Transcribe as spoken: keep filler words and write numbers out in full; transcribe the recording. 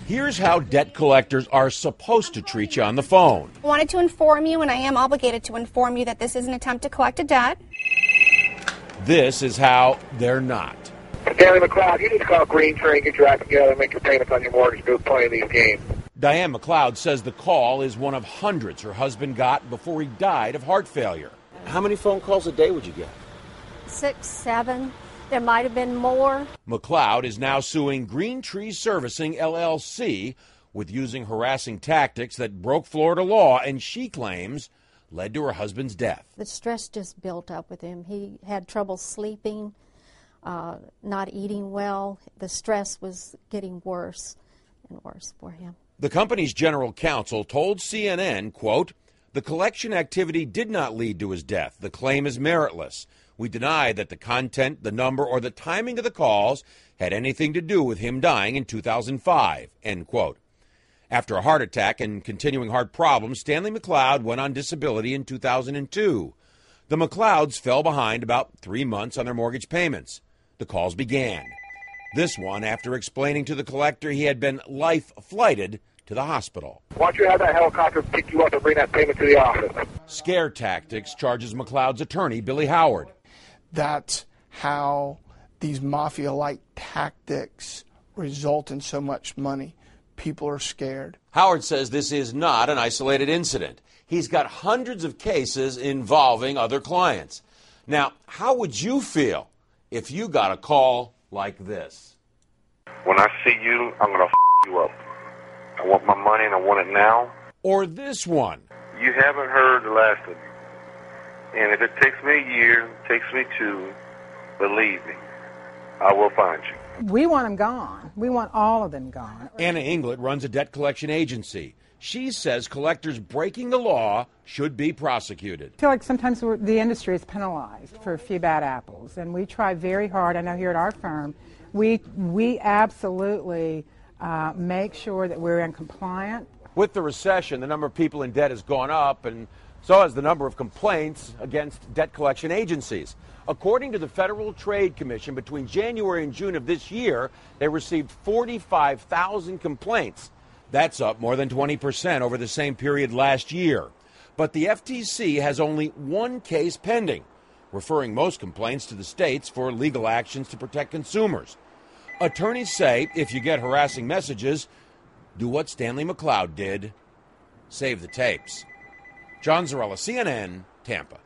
Here's how debt collectors are supposed to treat you on the phone. I wanted to inform you, and I am obligated to inform you, that this is an attempt to collect a debt. This is how they're not. Stanley McLeod, you need to call Green Tree and get your act together and make your payments on your mortgage bill playing these games. Diane McLeod says the call is one of hundreds her husband got before he died of heart failure. How many phone calls a day would you get? Six, seven. There might have been more. McLeod is now suing Green Tree Servicing, L L C, with using harassing tactics that broke Florida law, and she claims led to her husband's death. The stress just built up with him. He had trouble sleeping, uh, not eating well. The stress was getting worse and worse for him. The company's general counsel told C N N, quote, "The collection activity did not lead to his death. The claim is meritless. We deny that the content, the number, or the timing of the calls had anything to do with him dying in two thousand five, end quote. After a heart attack and continuing heart problems, Stanley McLeod went on disability in two thousand two. The McLeods fell behind about three months on their mortgage payments. The calls began. This one after explaining to the collector he had been life-flighted to the hospital. Why don't you have that helicopter pick you up and bring that payment to the office? Scare tactics, charges McLeod's attorney, Billy Howard. That's how these mafia-like tactics result in so much money. People are scared. Howard says this is not an isolated incident. He's got hundreds of cases involving other clients. Now, how would you feel if you got a call like this? When I see you, I'm going to f*** you up. I want my money and I want it now. Or this one. You haven't heard the last of me. And if it takes me a year, it takes me two, believe me, I will find you. We want them gone. We want all of them gone. Anna Englert runs a debt collection agency. She says collectors breaking the law should be prosecuted. I feel like sometimes we're, the industry is penalized for a few bad apples, and we try very hard. I know here at our firm, we we absolutely uh, make sure that we're in compliant. With the recession, the number of people in debt has gone up, and so has the number of complaints against debt collection agencies. According to the Federal Trade Commission, between January and June of this year, they received forty-five thousand complaints. That's up more than twenty percent over the same period last year. But the F T C has only one case pending, referring most complaints to the states for legal actions to protect consumers. Attorneys say if you get harassing messages, do what Stanley McLeod did, save the tapes. John Zarella, C N N, Tampa.